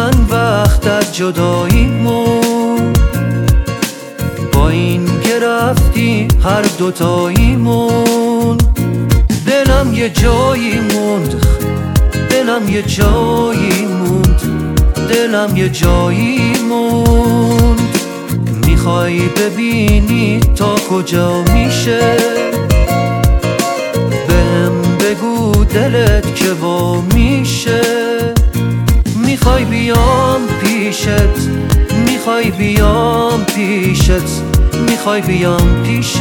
چند وقت از جداییمون، با این که رفتی هر دوتاییمون. دلم یه جایی موند، دلم یه جایی موند، دلم یه جایی موند. میخوای ببینی تا کجا میشه؟ بهم بگو دلت که وا میشه. میخوای بیام پیشت، میخوای بیام پیشت، میخوای بیام پیشت.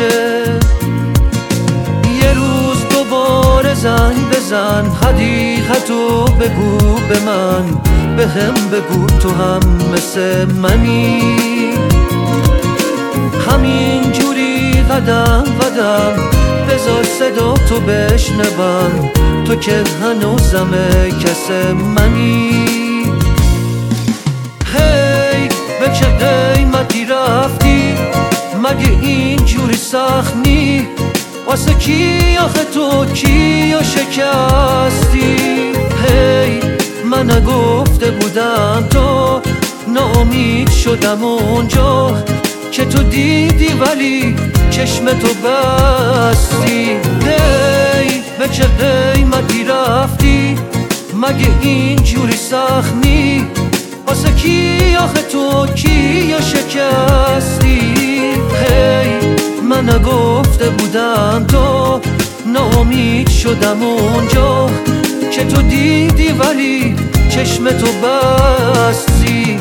یه روز دوباره زنگ بزن، حقیقتو بگو به من، بهم بگو تو هم مثل منی. همین جوری قدم قدم بذار صدا تو بشنوم، تو که هنوزم کس منی. هی به چه قیمتی رفتی؟ مگه این جوری سخت نی؟ واسه کی آخه تو کیو شکستی؟ هی من نگفته بودم تو، ناامید شدم اونجا که تو دیدی ولی چشم تو بستی. هی به چه قیمتی رفتی؟ مگه این جوری سخت نی؟ واسه کی آخه تو کیو شکستی؟ هی من نگفته بودم تو، ناامید شدم اونجا که تو دیدی ولی چشم تو بستی.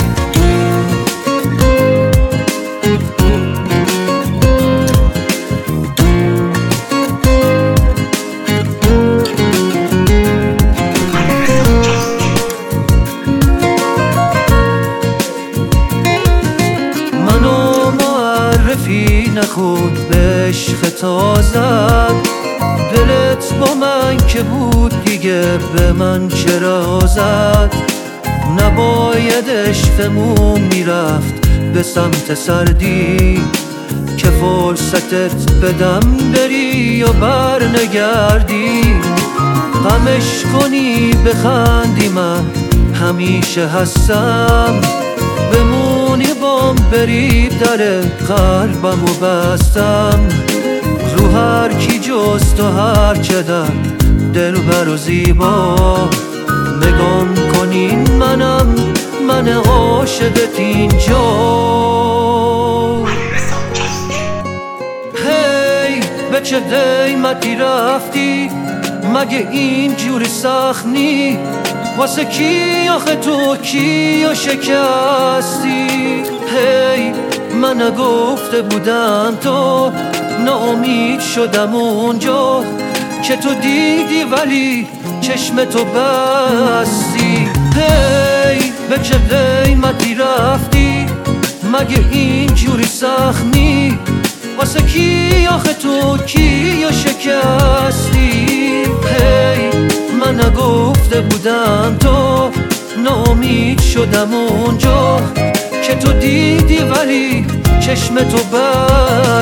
منو معرفی نخود به عشق تازد، دلت با من که بود دیگه به من چرا زد؟ نباید عشقمون میرفت به سمت سردی، که فرصتت بدم بری یا بر نگردی. غمش کنی بخندی من همیشه هستم، بمونی بام بری در قلبم و بستم. رو هر کی جز تو هر چه در دلبر و زیبا، نگام کنین منم من عاشقت اینجا. هی به چه قیمتی رفتی؟ مگه این جوری سخت نی؟ واسه کی آخه تو کیو شکستی؟ هی من نگفته بودم تو، ناامید شدم اونجا که تو دیدی ولی چشم تو بستی. هی به چه قیمتی رفتی؟ مگه این جوری سخت نی؟ واسه کی آخه تو کیو شکستی؟ هی من نگفته بودم تو، ناامید شدم اونجا که تو دیدی ولی چشم تو بستی.